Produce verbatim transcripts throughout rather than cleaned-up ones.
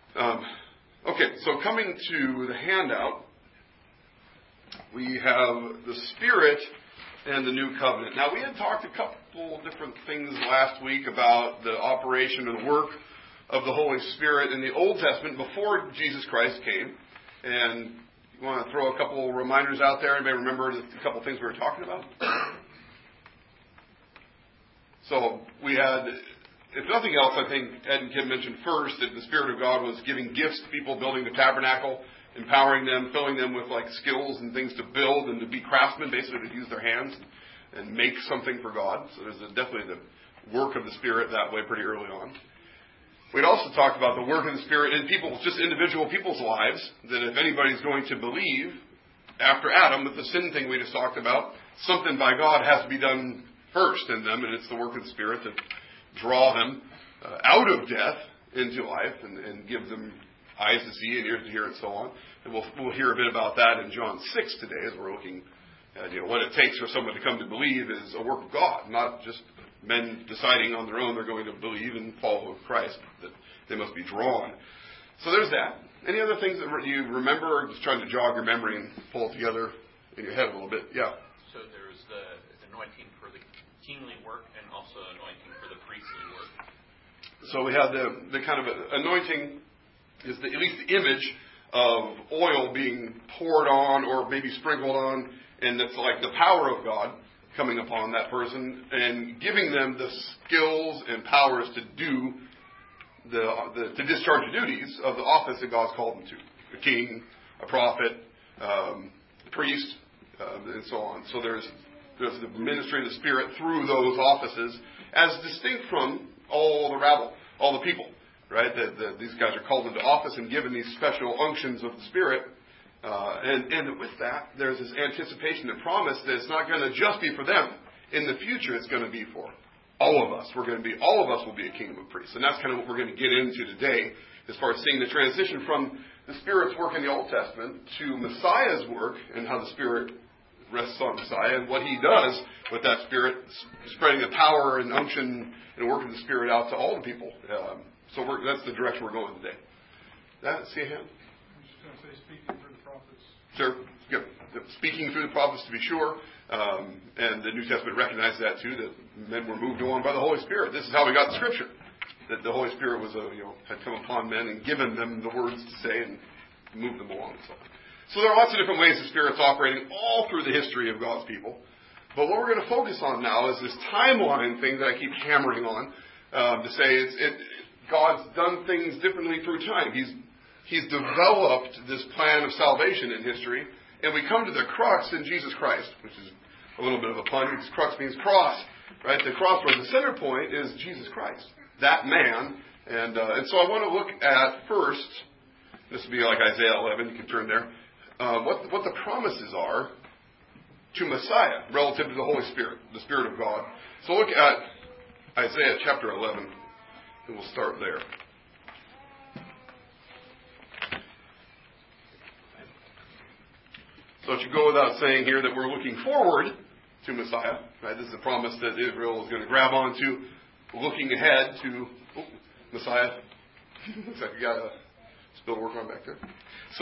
Um, okay, so coming to the handout, we have the Spirit and the New Covenant. Now, we had talked a couple different things last week about the operation or the work of the Holy Spirit in the Old Testament before Jesus Christ came. And you want to throw a couple reminders out there? Anybody remember a couple things we were talking about? So we had, if nothing else, I think Ed and Kim mentioned first that the Spirit of God was giving gifts to people building the tabernacle, empowering them, filling them with like skills and things to build and to be craftsmen, basically to use their hands and make something for God. So there's a, definitely the work of the Spirit that way pretty early on. We'd also talked about the work of the Spirit in people's, just individual people's lives, that if anybody's going to believe after Adam, with the sin thing we just talked about, something by God has to be done first in them, and it's the work of the Spirit to draw them uh, out of death into life and, and give them eyes to see and ears to hear and so on. And we'll, we'll hear a bit about that in John six today as we're looking at, you know, what it takes for someone to come to believe is a work of God, not just men deciding on their own they're going to believe and follow Christ, that they must be drawn. So there's that. Any other things that you remember, or just trying to jog your memory and pull it together in your head a little bit? Yeah. So there's the anointing for the kingly work and also anointing for the priestly work. So we have the, the kind of anointing is the, at least the image of oil being poured on or maybe sprinkled on, and it's like the power of God coming upon that person and giving them the skills and powers to do the, the to discharge the duties of the office that God's called them to. A king, a prophet, um, a priest, uh, and so on. So there's there's the ministry of the Spirit through those offices as distinct from all the rabble, all the people, right? That the, these guys are called into office and given these special unctions of the Spirit. Uh, and, and with that, there's this anticipation and promise that it's not going to just be for them. In the future, it's going to be for all of us. We're going to be, all of us will be a kingdom of priests. And that's kind of what we're going to get into today as far as seeing the transition from the Spirit's work in the Old Testament to Messiah's work and how the Spirit rests on Messiah and what he does with that Spirit, spreading the power and unction and working the Spirit out to all the people. Um, so we're, that's the direction we're going today. That, see a hand? I'm just going to say speaking through the prophets. Sure. Yep. Speaking through the prophets, to be sure. Um, and the New Testament recognized that too, that men were moved on by the Holy Spirit. This is how we got the Scripture. That the Holy Spirit was, a, you know, had come upon men and given them the words to say and moved them along and so on. So there are lots of different ways the Spirit's operating all through the history of God's people. But what we're going to focus on now is this timeline thing that I keep hammering on um, to say it's, it, God's done things differently through time. He's He's developed this plan of salvation in history, and we come to the crux in Jesus Christ, which is a little bit of a pun, because crux means cross, right? The crossroads, the center point is Jesus Christ, that man. And uh, and so I want to look at first, this will be like Isaiah eleven, you can turn there, uh, what, what the promises are to Messiah relative to the Holy Spirit, the Spirit of God. So look at Isaiah chapter eleven, and we'll start there. So it should go without saying here that we're looking forward to Messiah. Right? This is a promise that Israel is going to grab onto, looking ahead to oh, Messiah. Looks like we got a spill work on back there. So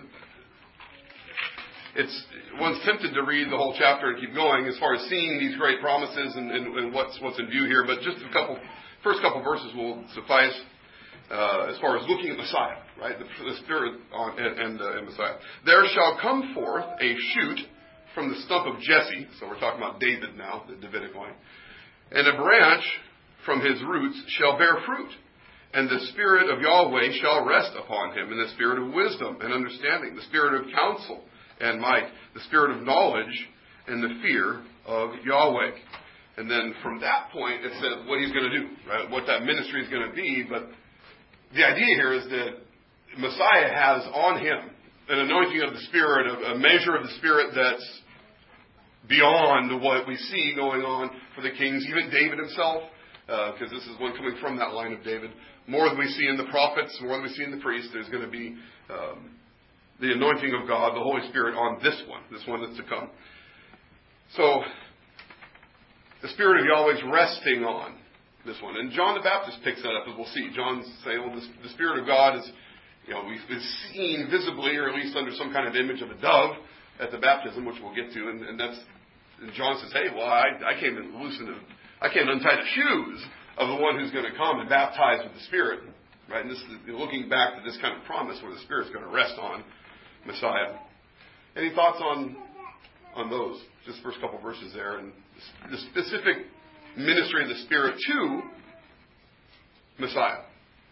it's one's tempted to read the whole chapter and keep going as far as seeing these great promises and, and, and what's what's in view here. But just a couple, first couple verses will suffice. Uh, as far as looking at Messiah, right? The, the Spirit on, and, and, uh, and Messiah. There shall come forth a shoot from the stump of Jesse. So we're talking about David now, the Davidic line. And a branch from his roots shall bear fruit. And the Spirit of Yahweh shall rest upon him, and the Spirit of wisdom and understanding, the Spirit of counsel and might, the Spirit of knowledge and the fear of Yahweh. And then from that point, it says what he's going to do, right? What that ministry is going to be, but the idea here is that Messiah has on him an anointing of the Spirit, a measure of the Spirit that's beyond what we see going on for the kings, even David himself, because uh, this is one coming from that line of David. More than we see in the prophets, more than we see in the priests, there's going to be um, the anointing of God, the Holy Spirit on this one, this one that's to come. So, the Spirit of Yahweh is resting on this one. And John the Baptist picks that up, as we'll see. John's saying, well, the, the Spirit of God is, you know, we've been seen visibly, or at least under some kind of image of a dove at the baptism, which we'll get to, and, and that's, and John says, hey, well, I, I came to loosen the, I came to untie the shoes of the one who's going to come and baptize with the Spirit, right? And this is looking back to this kind of promise where the Spirit's going to rest on Messiah. Any thoughts on on those? Just first couple verses there, and the specific ministry of the Spirit to Messiah.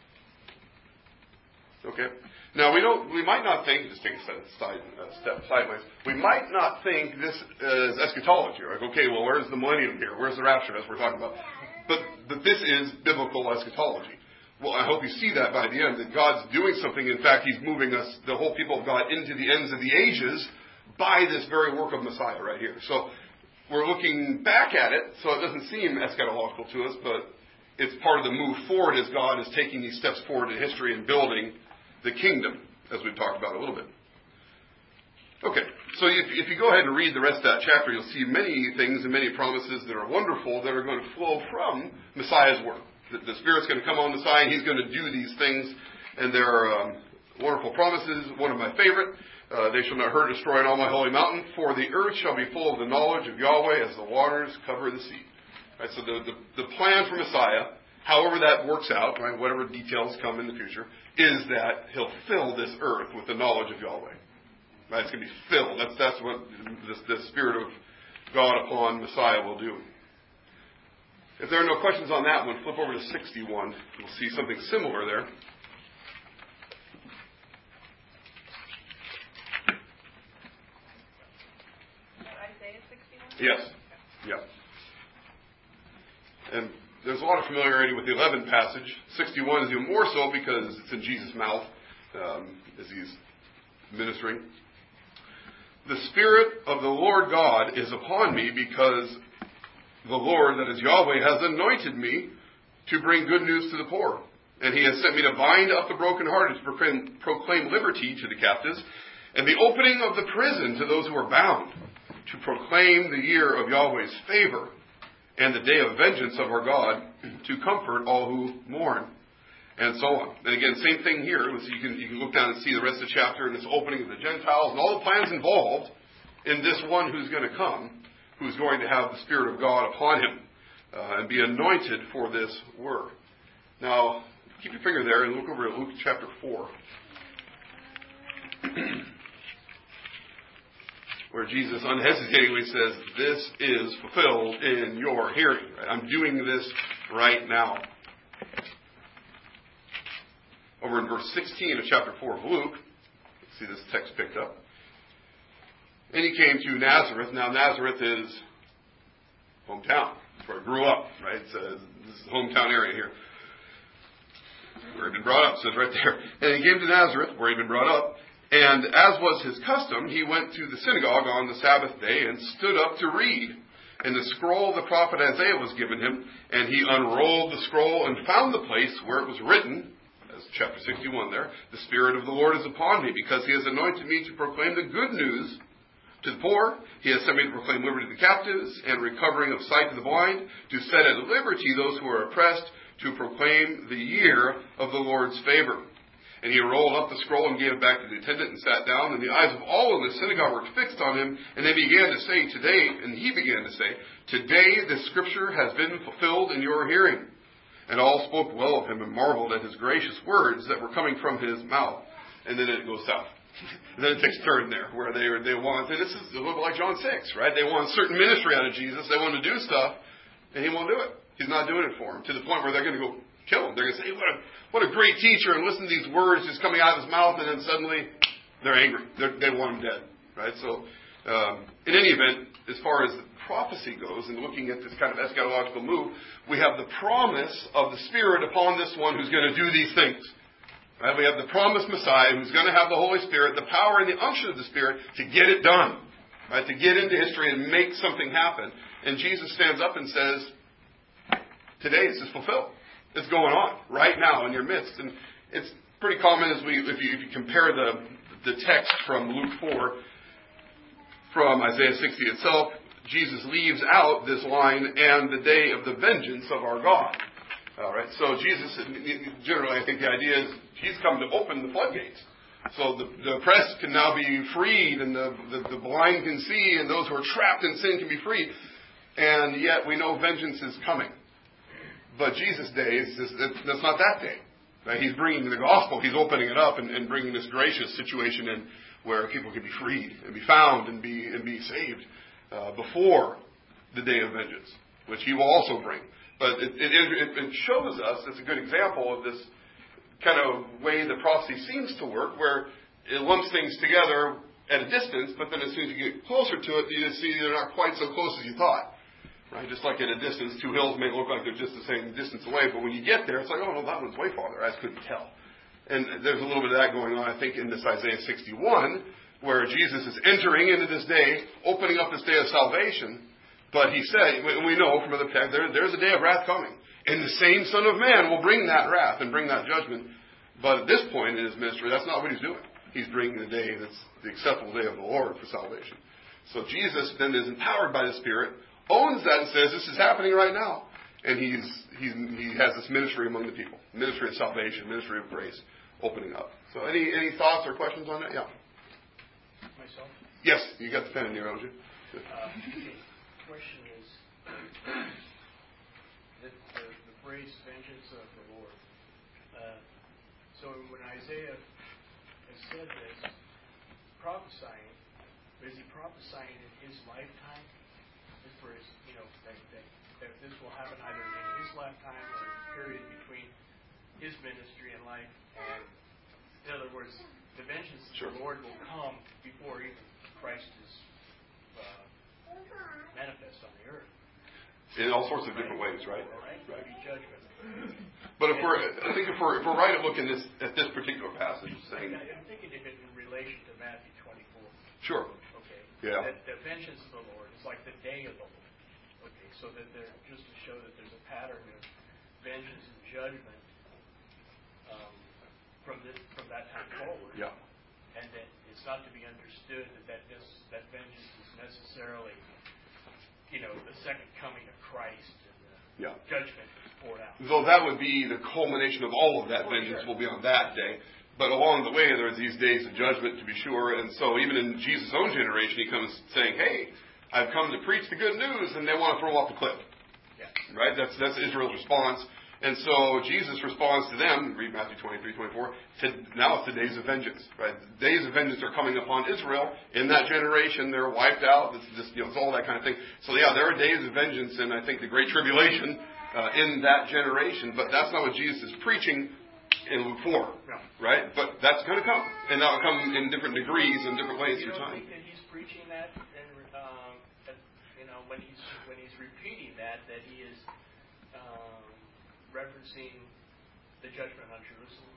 Okay. Now we don't. We might not think. Just take a step, side, uh, step sideways. We might not think this is eschatology. Like, okay, well, where's the millennium here? Where's the rapture? As we're talking about. But but this is biblical eschatology. Well, I hope you see that by the end, that God's doing something. In fact, He's moving us, the whole people of God, into the ends of the ages by this very work of Messiah right here. So we're looking back at it, so it doesn't seem eschatological to us, but it's part of the move forward as God is taking these steps forward in history and building the kingdom, as we've talked about a little bit. Okay, so if, if you go ahead and read the rest of that chapter, you'll see many things and many promises that are wonderful that are going to flow from Messiah's work. The, the Spirit's going to come on Messiah, and He's going to do these things, and there are um, wonderful promises. One of my favorite, uh, they shall not hurt or destroy on all my holy mountain, for the earth shall be full of the knowledge of Yahweh as the waters cover the sea. Right, so the, the, the plan for Messiah, however that works out, right, whatever details come in the future, is that He'll fill this earth with the knowledge of Yahweh. Right, it's going to be filled. That's that's what the, the Spirit of God upon Messiah will do. If there are no questions on that one, flip over to sixty-one. We'll see something similar there. Isaiah sixty-one? Yes. Yeah. And there's a lot of familiarity with the eleventh passage. sixty-one is even more so because it's in Jesus' mouth um, as He's ministering. The Spirit of the Lord God is upon me because the Lord, that is Yahweh, has anointed me to bring good news to the poor. And He has sent me to bind up the brokenhearted, to proclaim, proclaim liberty to the captives, and the opening of the prison to those who are bound, to proclaim the year of Yahweh's favor, and the day of vengeance of our God, to comfort all who mourn, and so on. And again, same thing here. You can, you can look down and see the rest of the chapter, and this opening of the Gentiles, and all the plans involved in this one who's going to come, who's going to have the Spirit of God upon him, uh, and be anointed for this work. Now, keep your finger there and look over at Luke chapter four. Where Jesus unhesitatingly says, this is fulfilled in your hearing. Right? I'm doing this right now. Over in verse sixteen of chapter four of Luke, see this text picked up. And He came to Nazareth. Now Nazareth is hometown. That's where I grew up, right? It's a, this is the hometown area here. Where He'd been brought up, it says right there. And He came to Nazareth, where He'd been brought up. And as was His custom, He went to the synagogue on the Sabbath day and stood up to read. And the scroll of the prophet Isaiah was given Him. And He unrolled the scroll and found the place where it was written, as chapter sixty-one there, the Spirit of the Lord is upon me, because He has anointed me to proclaim the good news to the poor. He has sent me to proclaim liberty to the captives and recovering of sight to the blind, to set at liberty those who are oppressed, to proclaim the year of the Lord's favor. And He rolled up the scroll and gave it back to the attendant and sat down. And the eyes of all in the synagogue were fixed on Him. And they began to say, today, and He began to say, today this scripture has been fulfilled in your hearing. And all spoke well of Him and marveled at His gracious words that were coming from His mouth. And then it goes south. And then it takes a turn there, where they they want, and this is a little bit like John six, right? They want a certain ministry out of Jesus. They want to do stuff, and He won't do it. He's not doing it for them, to the point where they're going to go kill Him. They're going to say, hey, what a, what a great teacher, and listen to these words just coming out of His mouth, and then suddenly they're angry. They're, they want Him dead, right? So, um, in any event, as far as the prophecy goes, and looking at this kind of eschatological move, we have the promise of the Spirit upon this one who's going to do these things. Right? We have the promised Messiah who's going to have the Holy Spirit, the power and the unction of the Spirit to get it done. Right? To get into history and make something happen. And Jesus stands up and says, today this is fulfilled. It's going on right now in your midst. And it's pretty common as we, if you, if you compare the, the text from Luke four from Isaiah sixty itself, Jesus leaves out this line, and the day of the vengeance of our God. All right. So Jesus, generally, I think the idea is he's come to open the floodgates. So the, the oppressed can now be freed, and the, the, the blind can see, and those who are trapped in sin can be freed. And yet we know vengeance is coming. But Jesus' day, is, is, that's not that day. Right? He's bringing the gospel. He's opening it up and, and bringing this gracious situation in where people can be freed and be found and be and be saved uh, before the day of vengeance, which he will also bring. But it, it, it, it shows us, it's a good example of this kind of way the prophecy seems to work, where it lumps things together at a distance, but then as soon as you get closer to it, you see they're not quite so close as you thought. Right? Just like at a distance, two hills may look like they're just the same distance away, but when you get there, it's like, oh no, that one's way farther. I just couldn't tell. And there's a little bit of that going on, I think, in this Isaiah sixty-one, where Jesus is entering into this day, opening up this day of salvation. But he said, and we know from other texts, there, there's a day of wrath coming. And the same Son of Man will bring that wrath and bring that judgment. But at this point in his ministry, that's not what he's doing. He's bringing the day that's the acceptable day of the Lord for salvation. So Jesus then is empowered by the Spirit, owns that and says, this is happening right now. And he's, he's he has this ministry among the people. Ministry of salvation, ministry of grace, opening up. So any any thoughts or questions on that? Yeah. Myself? Yes, you got the pen in your own. Uh, okay. Question is, the, the, the phrase vengeance of the Lord. Uh, so when Isaiah has said this, prophesying, is he prophesying in his lifetime? As for his, you know, that, that, that this will happen either in his lifetime or a period between his ministry and life. And in other words, the vengeance of sure. the Lord will come before even Christ is uh, manifest on the earth. In all sorts of different ways, right? Right. Right. Be judgment. But if we're, I think if we're, if we're right at looking this, at this particular passage, saying, I'm thinking of it in relation to Matthew twenty-four. Sure. Okay. Yeah. That the vengeance of the Lord is like the day of the Lord. Okay. So that there, just to show that there's a pattern of vengeance and judgment um, from this from that time forward. Yeah. And that it's not to be understood that that, this, that vengeance is necessarily, you know, the second coming of Christ and the Yeah. judgment is poured out. Though that would be the culmination of all of that Oh, vengeance sure. will be on that day. But along the way, there's these days of judgment, to be sure. And so even in Jesus' own generation, he comes saying, hey, I've come to preach the good news, and they want to throw him off the cliff. Yeah. Right? That's that's Israel's response. And so Jesus responds to them, read Matthew twenty-three, twenty-four, to, now it's the days of vengeance. Right? The days of vengeance are coming upon Israel. In that generation, they're wiped out. It's just, you know, it's all that kind of thing. So yeah, there are days of vengeance, and I think the Great Tribulation uh, in that generation. But that's not what Jesus is preaching in Luke four. No. Right? But that's going to come. And that'll come in different degrees and different ways You through don't time. think that he's preaching that, and um, that, you know, when he's when he's repeating that, that he is um, referencing the judgment on Jerusalem?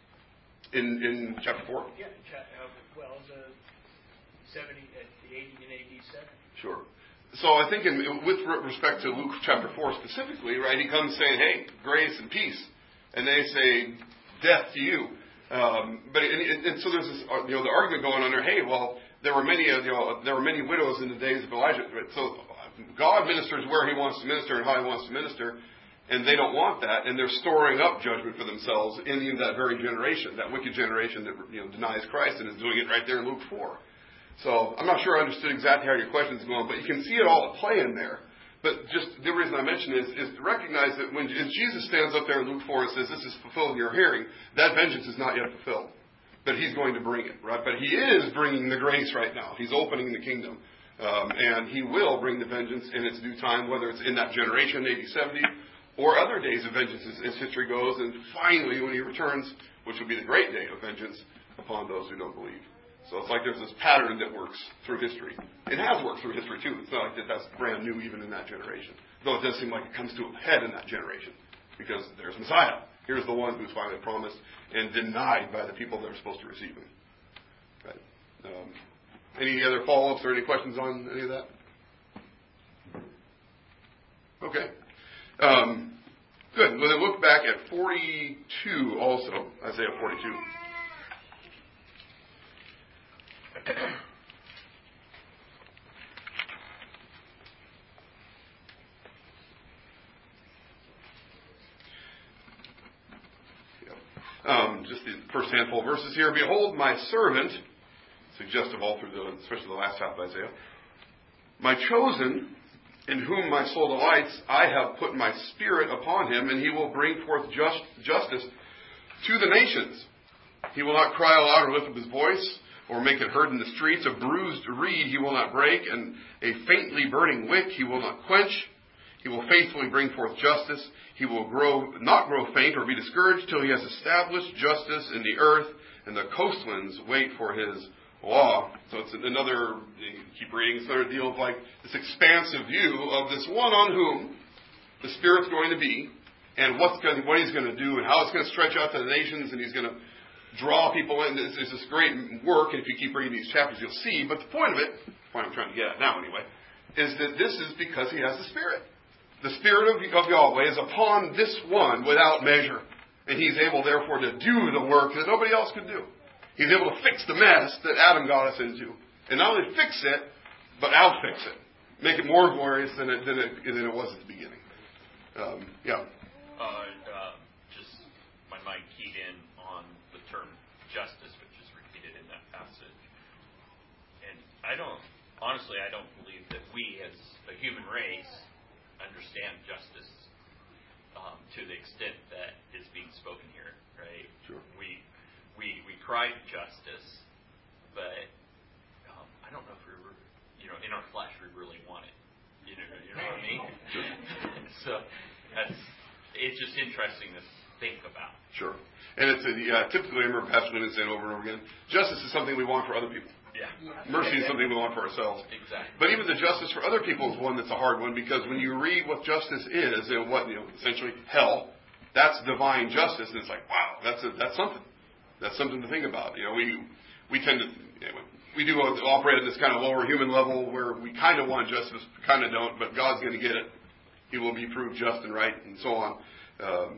In in chapter four? Yeah, in cha- uh, well, the seventy, at the eighty in A D seven. Sure. So I think in, with respect to Luke chapter four specifically, right, he comes saying, hey, grace and peace. And they say, death to you. Um, but and, and so there's this, you know, the argument going on there. Hey, well, there were many, you know, there were many widows in the days of Elijah. So God ministers where He wants to minister and how He wants to minister, and they don't want that, and they're storing up judgment for themselves in, in that very generation, that wicked generation that, you know, denies Christ and is doing it right there in Luke four. So I'm not sure I understood exactly how your question is going, but you can see it all at play in there. But just the reason I mention is, is to recognize that when as Jesus stands up there in Luke four and says, this is fulfilled in your hearing, that vengeance is not yet fulfilled. But He's going to bring it, right? But He is bringing the grace right now. He's opening the kingdom. Um, and He will bring the vengeance in its due time, whether it's in that generation, A D seventy, or other days of vengeance as, as history goes. And finally, when He returns, which will be the great day of vengeance upon those who don't believe. So it's like there's this pattern that works through history. It has worked through history, too. It's not like that that's brand new even in that generation. Though it does seem like it comes to a head in that generation. Because there's Messiah. Here's the one who's finally promised and denied by the people that are supposed to receive Him. Right. Um, any other follow-ups or any questions on any of that? Okay. Um, good. Well, then look back at forty-two also. Isaiah forty-two. first handful of verses here. Behold, my servant, suggestive all through the, especially the last half of Isaiah, my chosen, in whom my soul delights, I have put my spirit upon him, and he will bring forth just, justice to the nations. He will not cry aloud or lift up his voice, or make it heard in the streets. A bruised reed he will not break, and a faintly burning wick he will not quench. He will faithfully bring forth justice. He will grow, not grow faint or be discouraged till he has established justice in the earth, and the coastlands wait for his law. So it's another, you keep reading, it's another deal of like this expansive view of this one on whom the Spirit's going to be, and what's going, what he's going to do, and how it's going to stretch out to the nations, and he's going to draw people in. It's, it's this great work, and if you keep reading these chapters, you'll see. But the point of it, the point I'm trying to get at now anyway, is that this is because he has the Spirit. The Spirit of, of Yahweh is upon this one without measure. And he's able, therefore, to do the work that nobody else could do. He's able to fix the mess that Adam got us into. And not only fix it, but outfix it. Make it more glorious than it, than it, than it was at the beginning. Um, yeah. Uh, uh, just my mind keyed in on the term justice, which is repeated in that passage. And I don't, honestly, I don't believe that we as a human race understand justice um, to the extent that is being spoken here, right? Sure. We we we cry for justice, but um, I don't know if we were, you know, in our flesh we really want it. You know, you know what I mean? So that's it's just interesting to think about. Sure. And it's a, yeah, typically, I remember Pastor Lincoln saying over and over again, justice is something we want for other people. Yeah. Mercy is something we want for ourselves. Exactly. But even the justice for other people is one that's a hard one, because when you read what justice is, and what, you know, essentially hell, that's divine justice, and it's like, wow, that's a, that's something. That's something to think about. You know, we we tend to anyway, we do operate at this kind of lower human level where we kind of want justice, kind of don't, but God's going to get it. He will be proved just and right, and so on. Um,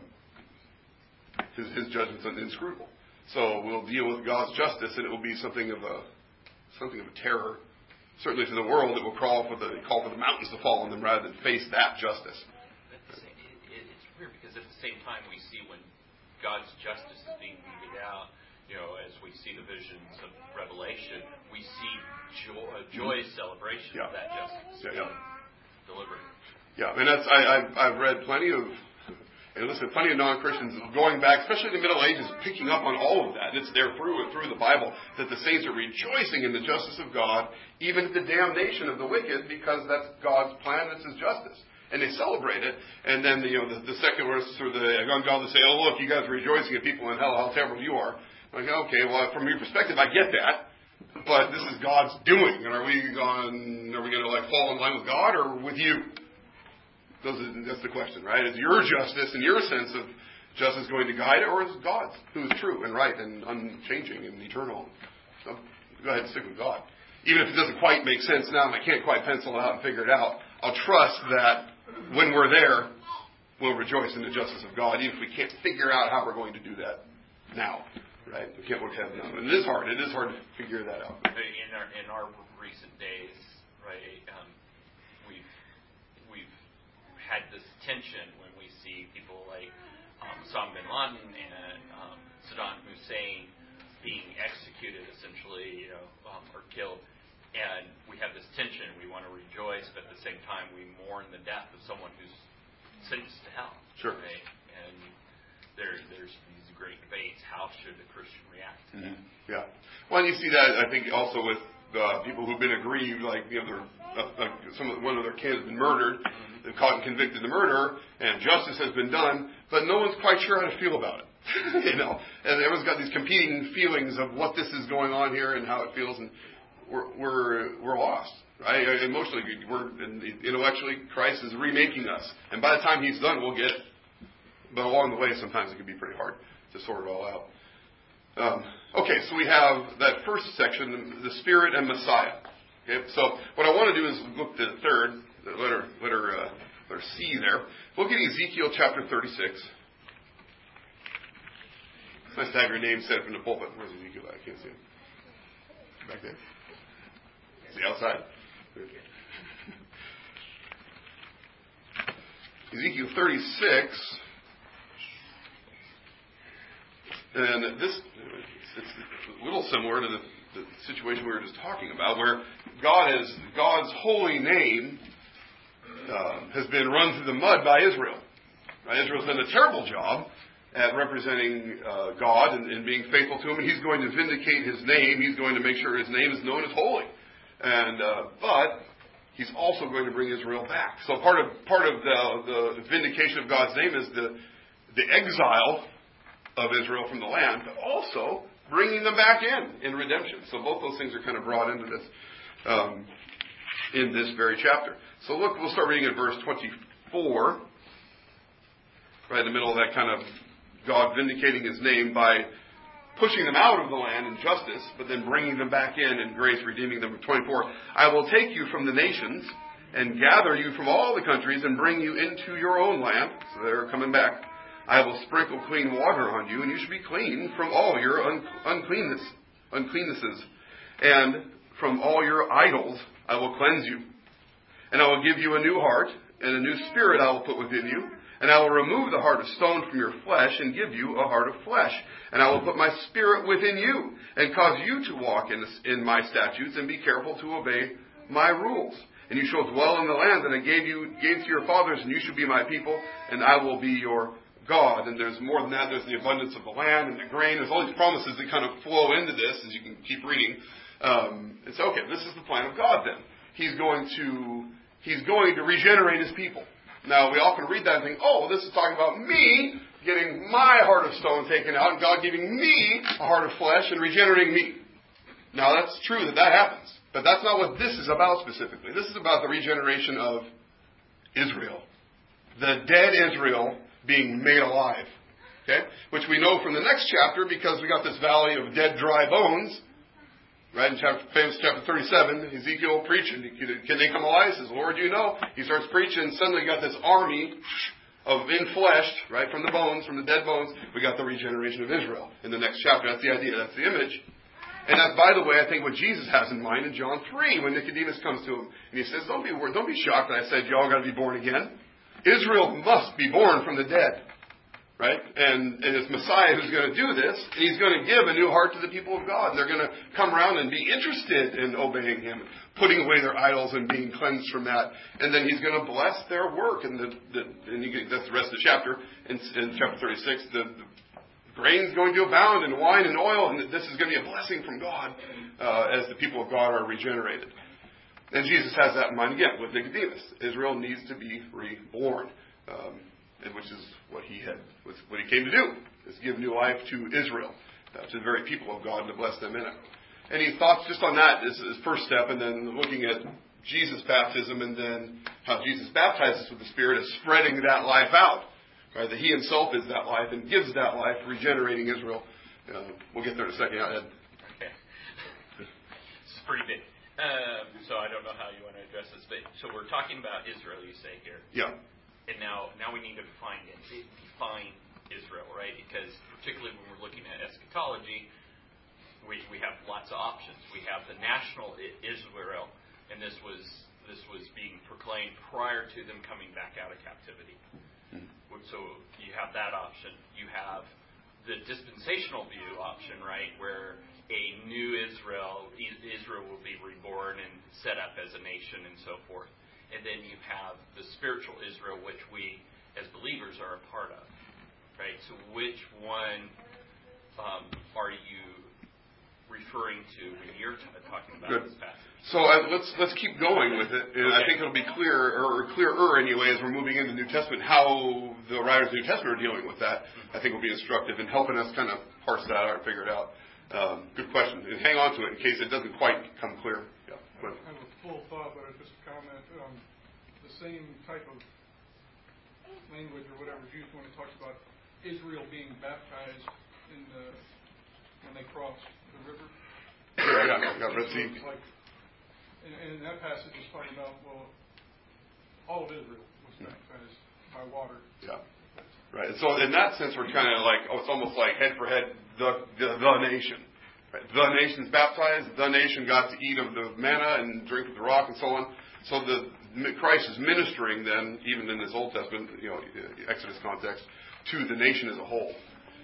his, his judgment's inscrutable. So we'll deal with God's justice, and it will be something of a something of a terror, certainly to the world. It will call for the call for the mountains to fall on them rather than face that justice. It, it, it's weird because at the same time we see when God's justice is being meted out, you know, as we see the visions of Revelation, we see joy, a joyous celebration yeah. of that justice Yeah, yeah. delivered. Yeah, and that's I, I've, I've read plenty of. And listen, plenty of non-Christians going back, especially in the Middle Ages, picking up on all of that. It's there through and through the Bible that the saints are rejoicing in the justice of God, even the damnation of the wicked, because that's God's plan, that's His justice. And they celebrate it. And then, you know, the, the secularists or the ungodly say, oh, look, you guys are rejoicing at people in hell, how terrible you are. I'm like, okay, well, from your perspective, I get that. But this is God's doing. And are we going, are we going to, like, fall in line with God or with you? Those are, that's the question, right? Is your justice and your sense of justice going to guide it, or is God's, who is true and right and unchanging and eternal? So go ahead and stick with God. Even if it doesn't quite make sense now and I can't quite pencil it out and figure it out, I'll trust that when we're there, we'll rejoice in the justice of God, even if we can't figure out how we're going to do that now, right? We can't look ahead now. And it is hard. It is hard to figure that out. In our in our recent days, right, um, we've we've had this tension when we see people like um, Osama bin Laden and um, Saddam Hussein being executed, essentially, you know, um, or killed, and we have this tension. We want to rejoice, but at the same time, we mourn the death of someone who's sentenced to hell. Sure. Right? And there, there's these great debates. How should a Christian react to Mm-hmm. that? Yeah. Well, and you see that, I think, also with uh, people who've been aggrieved, like, you know, they're, uh, uh, some of, one of their kids has been murdered. Mm-hmm. They've caught and convicted the murderer, and justice has been done, but no one's quite sure how to feel about it. You know, and everyone's got these competing feelings of what this is going on here and how it feels, and we're we're we're lost, right? Emotionally, we're intellectually, Christ is remaking us, and by the time He's done, we'll get it. But along the way, sometimes it can be pretty hard to sort it all out. Um, okay, so we have that first section, the Spirit and Messiah. Okay, so what I want to do is look to the third, the letter letter uh, letter C there. Look at Ezekiel chapter thirty-six. It's nice to have your name set up in the pulpit. Where's Ezekiel? I can't see him. Back there? Is he outside? Ezekiel thirty-six. And this, it's a little similar to the, the situation we were just talking about, where God is, God's holy name uh, has been run through the mud by Israel. Right? Israel's done a terrible job at representing uh, God and, and being faithful to Him. And He's going to vindicate His name. He's going to make sure His name is known as holy. And uh, but He's also going to bring Israel back. So part of part of the, the vindication of God's name is the the exile of Israel from the land, but also bringing them back in in redemption. So both those things are kind of brought into this um, in this very chapter. So look, we'll start reading at verse twenty-four, right in the middle of that kind of God vindicating His name by pushing them out of the land in justice, but then bringing them back in in grace, redeeming them. twenty-four, I will take you from the nations and gather you from all the countries and bring you into your own land. So they're coming back. I will sprinkle clean water on you, and you shall be clean from all your un- uncleanness, uncleannesses. And from all your idols I will cleanse you. And I will give you a new heart, and a new spirit I will put within you. And I will remove the heart of stone from your flesh and give you a heart of flesh. And I will put my spirit within you and cause you to walk in, in my statutes and be careful to obey my rules. And you shall dwell in the land that I gave you gave to your fathers, and you shall be my people, and I will be your God. And there's more than that. There's the abundance of the land and the grain. There's all these promises that kind of flow into this as you can keep reading. Um, it's okay. This is the plan of God then. He's going to, he's going to regenerate His people. Now, we often read that and think, oh, this is talking about me getting my heart of stone taken out and God giving me a heart of flesh and regenerating me. Now, that's true that that happens. But that's not what this is about specifically. This is about the regeneration of Israel. The dead Israel being made alive. Okay? Which we know from the next chapter because we got this valley of dead, dry bones. Right, in chapter, famous chapter thirty-seven, Ezekiel preaching. Can they come alive? He says, Lord, you know. He starts preaching. Suddenly you got this army of infleshed, right, from the bones, from the dead bones. We got the regeneration of Israel in the next chapter. That's the idea. That's the image. And that's, by the way, I think what Jesus has in mind in John three when Nicodemus comes to him. And he says, don't be worried. Don't be shocked that I said y'all got to be born again. Israel must be born from the dead. Right? And, and it's Messiah who's going to do this. And He's going to give a new heart to the people of God. And they're going to come around and be interested in obeying Him, putting away their idols and being cleansed from that. And then He's going to bless their work. And, the, the, and you get, that's the rest of the chapter. In, in chapter thirty-six, the, the grain's going to abound in wine and oil. And this is going to be a blessing from God uh, as the people of God are regenerated. And Jesus has that in mind again with Nicodemus. Israel needs to be reborn. Um, And which is what he had, what he came to do, is give new life to Israel, uh, to the very people of God, and to bless them in it. Any thoughts just on that as his first step, and then looking at Jesus' baptism, and then how Jesus baptizes with the Spirit is spreading that life out, right? That He Himself is that life and gives that life, regenerating Israel. Uh, we'll get there in a second. Ed. Okay, it's pretty big. Um, so I don't know how you want to address this, but so we're talking about Israel, you say here. Yeah. And now, now we need to define it, define Israel, right? Because particularly when we're looking at eschatology, we we have lots of options. We have the national Israel, and this was this was being proclaimed prior to them coming back out of captivity. Mm-hmm. So you have that option. You have the dispensational view option, right, where a new Israel, Israel will be reborn and set up as a nation and so forth. And then you have the spiritual Israel, which we, as believers, are a part of, right? So which one um, are you referring to when you're t- talking about Good. this passage? So uh, let's let's keep going with it, and okay. I think it'll be clear or clearer anyway as we're moving into the New Testament how the writers of the New Testament are dealing with that. Mm-hmm. I think will be instructive in helping us kind of parse that out and figure it out. Um, good question, and hang on to it in case it doesn't quite come clear. Yeah. I have a full thought, but I just comment. Um, the same type of language or whatever is used when it talks about Israel being baptized in the when they cross the river. Sure, I got, I got Red Sea. So like, and, and that passage is talking about, well, all of Israel was baptized by water. Yeah. Right. And so in that sense, we're kind of like, oh, it's almost like head for head, the the, the nation. Right? The nation's baptized. The nation got to eat of the manna and drink of the rock and so on. So the Christ is ministering then, even in this Old Testament, you know, Exodus context, to the nation as a whole.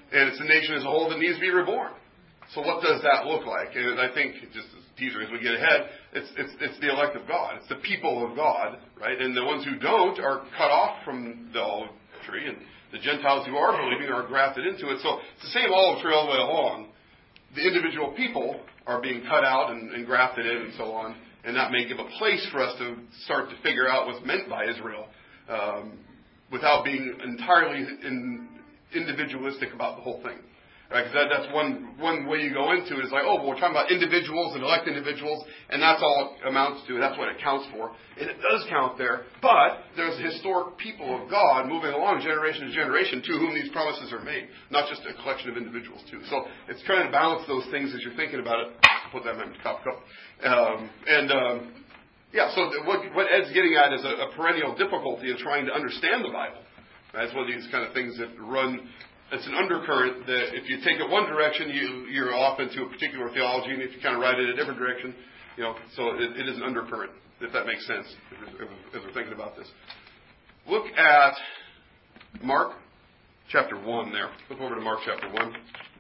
And it's a nation as a whole that needs to be reborn. So what does that look like? And I think, just as a teaser as we get ahead, it's, it's, it's the elect of God. It's the people of God, right? And the ones who don't are cut off from the olive tree, and the Gentiles who are believing are grafted into it. So it's the same olive tree all the way along. The individual people are being cut out and, and grafted in and so on, and that may give a place for us to start to figure out what's meant by Israel um, without being entirely in, individualistic about the whole thing. Right? Because that, that's one one way you go into it is like, oh, well, we're talking about individuals and elect individuals, and that's all it amounts to. That's what it counts for. And it does count there, but there's historic people of God moving along generation to generation to whom these promises are made, not just a collection of individuals, too. So it's trying to balance those things as you're thinking about it. Put that in the cup. cup. Um, and, um, yeah, so what, what Ed's getting at is a, a perennial difficulty in trying to understand the Bible. Right? It's one of these kind of things that run... It's an undercurrent that if you take it one direction, you, you're off into a particular theology, and if you kind of ride it in a different direction, you know, so it, it is an undercurrent, if that makes sense, as we're thinking about this. Look at Mark chapter one there. Flip over to Mark chapter one.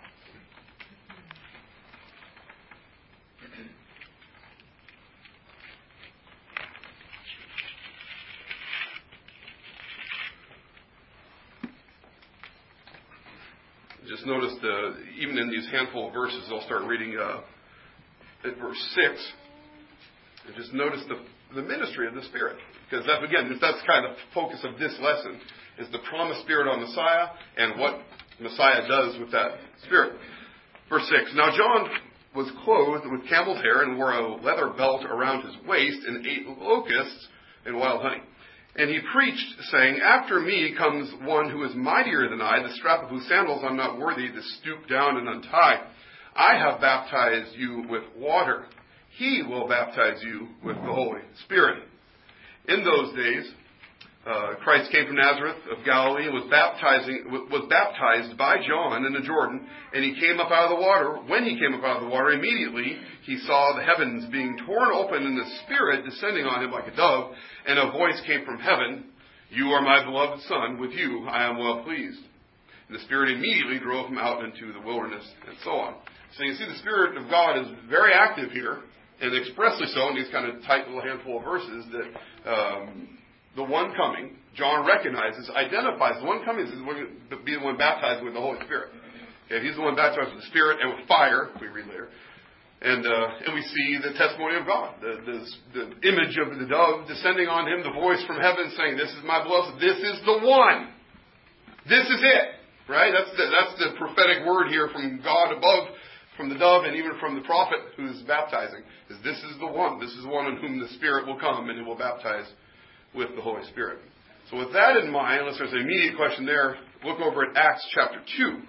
Just notice the, even in these handful of verses, I'll start reading uh, at verse six. And just notice the, the ministry of the Spirit. Because that, again, that's kind of the focus of this lesson, is the promised Spirit on Messiah and what Messiah does with that Spirit. Verse six, Now John was clothed with camel's hair and wore a leather belt around his waist and ate locusts and wild honey. And he preached, saying, After me comes one who is mightier than I, the strap of whose sandals I'm not worthy to stoop down and untie. I have baptized you with water. He will baptize you with the Holy Spirit. In those days, uh, Christ came from Nazareth of Galilee and was baptizing, was baptized by John in the Jordan, and he came up out of the water. When he came up out of the water, immediately he saw the heavens being torn open and the Spirit descending on him like a dove, and a voice came from heaven, You are my beloved Son, with you I am well pleased. And the Spirit immediately drove him out into the wilderness, and so on. So you see the Spirit of God is very active here, and expressly so in these kind of tight little handful of verses that um, the one coming, John recognizes, identifies, the one coming is going to be the one baptized with the Holy Spirit. Okay, he's the one baptized with the Spirit and with fire, we read later. And uh, and we see the testimony of God, the, the, the image of the dove descending on him, the voice from heaven saying, This is my beloved, this is the one. This is it. Right? That's the, that's the prophetic word here from God above, from the dove, and even from the prophet who's baptizing. Is this is the one. This is the one on whom the Spirit will come, and it will baptize with the Holy Spirit. So with that in mind, unless there's an immediate question there, look over at Acts chapter two.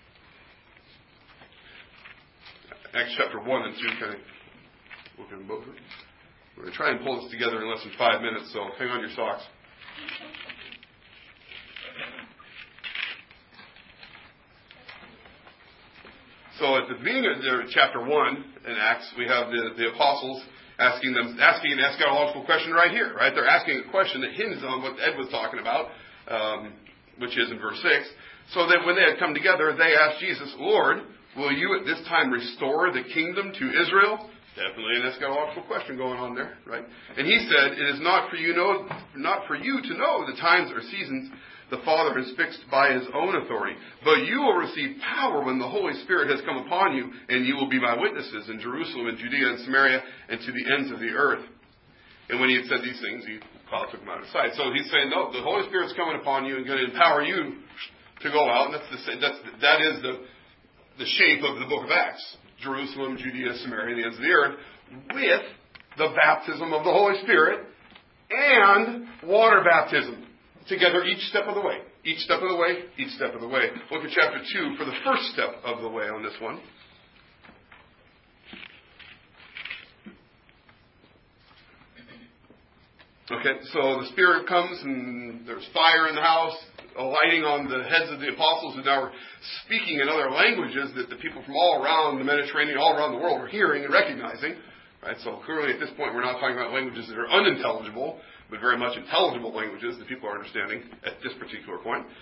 Acts chapter one and two, kind of looking at both. We're going to try and pull this together in less than five minutes, so hang on your socks. So at the beginning of chapter one in Acts, we have the, the apostles asking them asking an eschatological question right here, right? They're asking a question that hinges on what Ed was talking about, um, which is in verse six. So that when they had come together, they asked Jesus, Lord, will you at this time restore the kingdom to Israel? Definitely an eschatological question going on there, right? And he said, It is not for you know, not for you to know the times or seasons the Father has fixed by his own authority. But you will receive power when the Holy Spirit has come upon you, and you will be my witnesses in Jerusalem and Judea and Samaria and to the ends of the earth. And when he had said these things, he Paul took them out of sight. So he's saying, no, the Holy Spirit's coming upon you and going to empower you to go out. And that's the, that's, that is the, the shape of the book of Acts. Jerusalem, Judea, Samaria, and the ends of the earth, with the baptism of the Holy Spirit and water baptism. Together each step of the way. Each step of the way, each step of the way. Look at chapter two for the first step of the way on this one. Okay, so the Spirit comes and there's fire in the house, alighting on the heads of the apostles who now are speaking in other languages that the people from all around the Mediterranean, all around the world are hearing and recognizing. Right, so clearly at this point we're not talking about languages that are unintelligible, but very much intelligible languages that people are understanding at this particular point.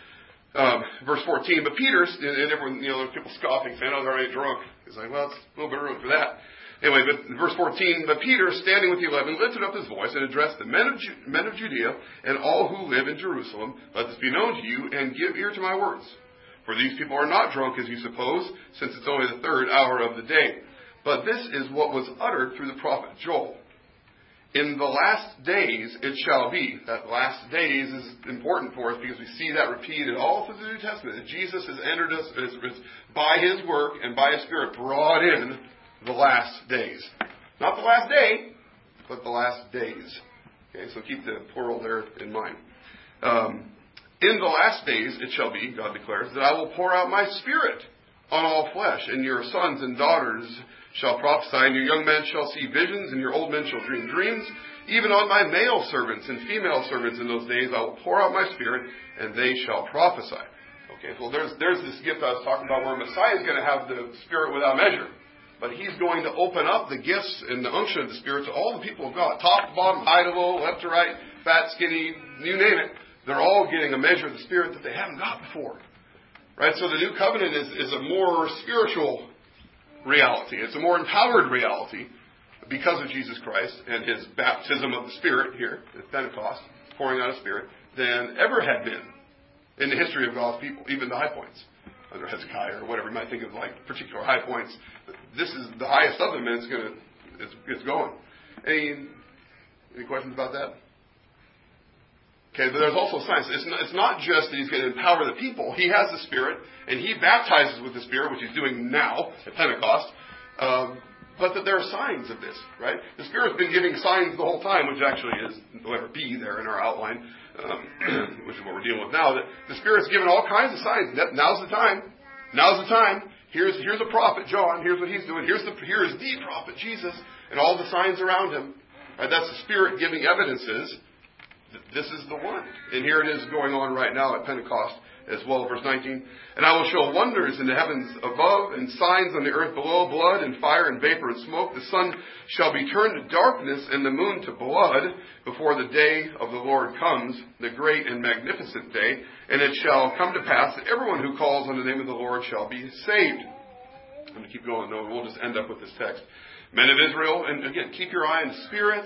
Um, verse fourteen, but Peter, and everyone, you know, there are people scoffing, saying, oh, they're already drunk. He's like, well, it's a little bit of room for that. Anyway, but verse fourteen, but Peter, standing with the eleven, lifted up his voice and addressed the men of, Ju- men of Judea and all who live in Jerusalem. Let this be known to you, and give ear to my words. For these people are not drunk, as you suppose, since it's only the third hour of the day. But this is what was uttered through the prophet Joel. In the last days it shall be. That last days is important for us because we see that repeated all through the New Testament. That Jesus has entered us is, is by His work and by His Spirit brought in the last days. Not the last day, but the last days. Okay, so keep the plural there in mind. Um, in the last days it shall be, God declares, that I will pour out my Spirit on all flesh, and your sons and daughters shall prophesy, and your young men shall see visions, and your old men shall dream dreams. Even on my male servants and female servants in those days I will pour out my Spirit, and they shall prophesy. Okay, so there's there's this gift I was talking about where Messiah is going to have the Spirit without measure. But He's going to open up the gifts and the unction of the Spirit to all the people of God. Top to bottom, high to low, left to right, fat, skinny, you name it. They're all getting a measure of the Spirit that they haven't got before. Right? So the new covenant is, is a more spiritual reality. It's a more empowered reality because of Jesus Christ and His baptism of the Spirit here at Pentecost, pouring out of Spirit, than ever had been in the history of God's people, even the high points. Under Hezekiah or whatever you might think of, like particular high points. This is the highest of them, and it's going to, it's, it's going. Any, any questions about that? Okay, but there's also signs. It's not, it's not just that He's going to empower the people. He has the Spirit, and He baptizes with the Spirit, which He's doing now at Pentecost. Um, but that there are signs of this, right? The Spirit's been giving signs the whole time, which actually is the letter B there in our outline. Um, which is what we're dealing with now, that the Spirit's given all kinds of signs. Now's the time. Now's the time. Here's here's a prophet, John. Here's what he's doing. Here's the here is the prophet, Jesus, and all the signs around him. Right, that's the Spirit giving evidences that this is the one. And here it is going on right now at Pentecost as well. Verse nineteen. And I will show wonders in the heavens above and signs on the earth below, blood and fire and vapor and smoke. The sun shall be turned to darkness and the moon to blood before the day of the Lord comes, the great and magnificent day. And it shall come to pass that everyone who calls on the name of the Lord shall be saved. I'm going to keep going. No, we'll just end up with this text. Men of Israel, and again, keep your eye on the Spirit,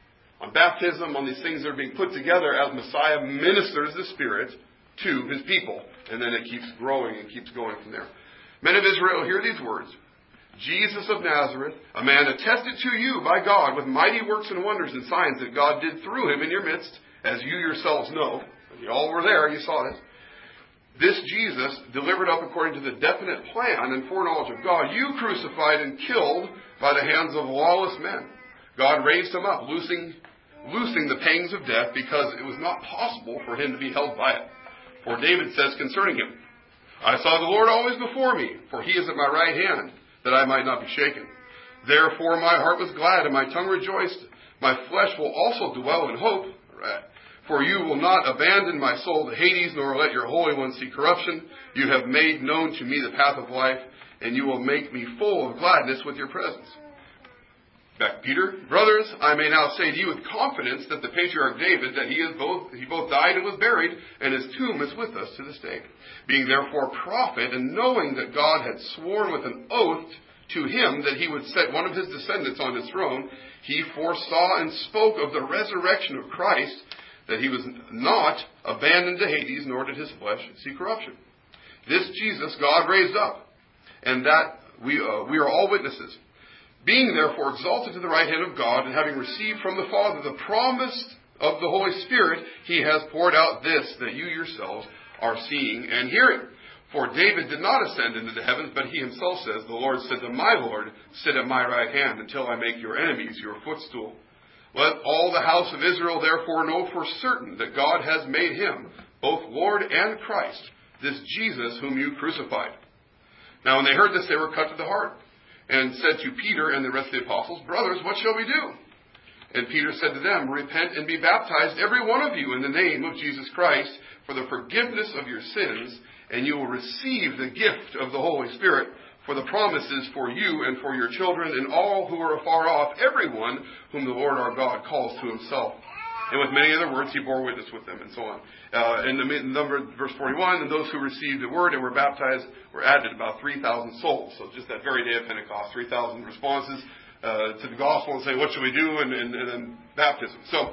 on baptism, on these things that are being put together as Messiah ministers the Spirit to His people. And then it keeps growing and keeps going from there. Men of Israel, hear these words. Jesus of Nazareth, a man attested to you by God with mighty works and wonders and signs that God did through Him in your midst, as you yourselves know. You all were there, you saw this. This Jesus, delivered up according to the definite plan and foreknowledge of God, you crucified and killed by the hands of lawless men. God raised Him up, loosing, loosing the pangs of death, because it was not possible for Him to be held by it. For David says concerning Him, I saw the Lord always before me, for He is at my right hand, that I might not be shaken. Therefore my heart was glad, and my tongue rejoiced. My flesh will also dwell in hope. For you will not abandon my soul to Hades, nor let your Holy One see corruption. You have made known to me the path of life, and you will make me full of gladness with your presence. Back to Peter. Brothers, I may now say to you with confidence that the patriarch David, that he is both he both died and was buried, and his tomb is with us to this day. Being therefore a prophet, and knowing that God had sworn with an oath to him that he would set one of his descendants on his throne, he foresaw and spoke of the resurrection of Christ, that he was not abandoned to Hades, nor did his flesh see corruption. This Jesus God raised up, and that we uh, we are all witnesses. Being therefore exalted to the right hand of God, and having received from the Father the promise of the Holy Spirit, He has poured out this, that you yourselves are seeing and hearing. For David did not ascend into the heavens, but he himself says, the Lord said to my Lord, sit at my right hand until I make your enemies your footstool. Let all the house of Israel therefore know for certain that God has made Him, both Lord and Christ, this Jesus whom you crucified. Now when they heard this, they were cut to the heart, and said to Peter and the rest of the apostles, brothers, what shall we do? And Peter said to them, repent and be baptized, every one of you, in the name of Jesus Christ, for the forgiveness of your sins, and you will receive the gift of the Holy Spirit. For the promise is for you and for your children and all who are afar off, everyone whom the Lord our God calls to Himself. And with many other words, he bore witness with them, and so on. Uh, in the number, verse forty-one, and those who received the word and were baptized were added about three thousand souls. So just that very day of Pentecost, three thousand responses uh, to the gospel and say, what should we do? And, and, and then baptism. So,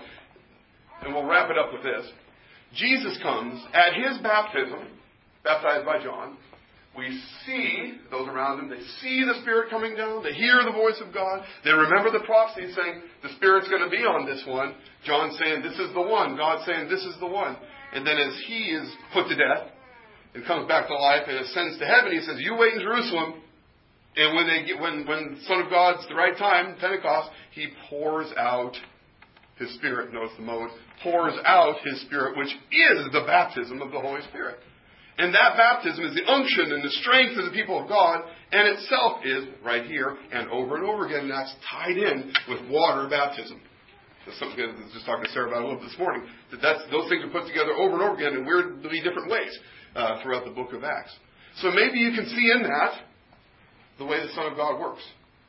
and we'll wrap it up with this. Jesus comes at his baptism, baptized by John. We see those around him. They see the Spirit coming down. They hear the voice of God. They remember the prophecy saying, the Spirit's going to be on this one. John saying, this is the one. God saying, this is the one. And then as he is put to death and comes back to life and ascends to heaven, he says, you wait in Jerusalem. And when they get, when, when the Son of God's the right time, Pentecost, he pours out his Spirit. Notice the mode. Pours out his Spirit, which is the baptism of the Holy Spirit. And that baptism is the unction and the strength of the people of God, and itself is, right here, and over and over again, that's tied in with water baptism. That's something I was just talking to Sarah about a little bit this morning. That that's, those things are put together over and over again in weirdly different ways uh, throughout the book of Acts. So maybe you can see in that the way the Son of God works.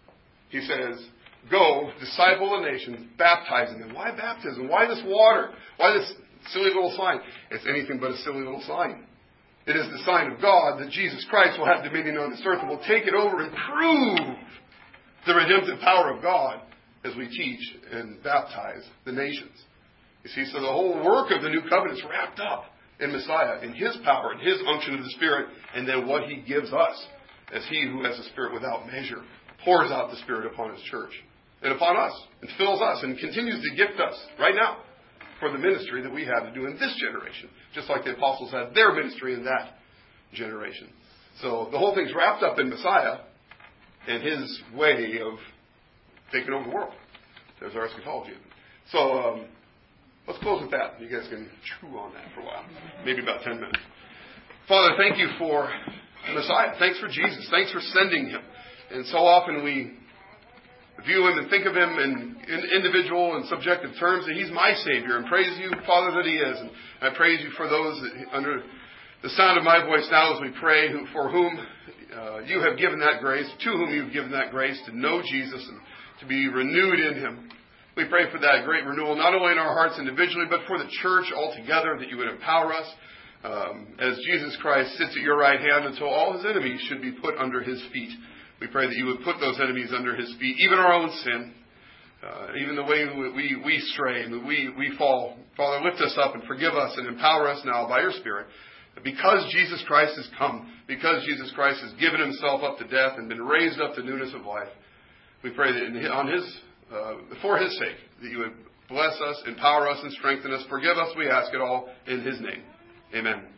He says, go, disciple the nations, baptizing them. Why baptism? Why this water? Why this silly little sign? It's anything but a silly little sign. It is the sign of God that Jesus Christ will have dominion on this earth and will take it over and prove the redemptive power of God as we teach and baptize the nations. You see, so the whole work of the new covenant is wrapped up in Messiah, in his power, in his unction of the Spirit, and then what he gives us as he who has the Spirit without measure pours out the Spirit upon his church and upon us and fills us and continues to gift us right now for the ministry that we have to do in this generation, just like the apostles had their ministry in that generation. So the whole thing's wrapped up in Messiah and his way of taking over the world. There's our eschatology. So um, let's close with that. You guys can chew on that for a while, maybe about ten minutes. Father, thank you for Messiah. Thanks for Jesus. Thanks for sending him. And so often we view him and think of him in, in individual and subjective terms, that he's my Savior, and praise you, Father, that he is. And I praise you for those that, under the sound of my voice now as we pray, who, for whom uh, you have given that grace, to whom you've given that grace to know Jesus and to be renewed in him. We pray for that great renewal, not only in our hearts individually, but for the church altogether, that you would empower us um, as Jesus Christ sits at your right hand until all his enemies should be put under his feet. We pray that you would put those enemies under his feet, even our own sin, uh, even the way we, we stray and we, we fall. Father, lift us up and forgive us and empower us now by your Spirit. Because Jesus Christ has come, because Jesus Christ has given himself up to death and been raised up to newness of life, we pray that in, on his, uh, for his sake, that you would bless us, empower us, and strengthen us. Forgive us, we ask it all in his name. Amen.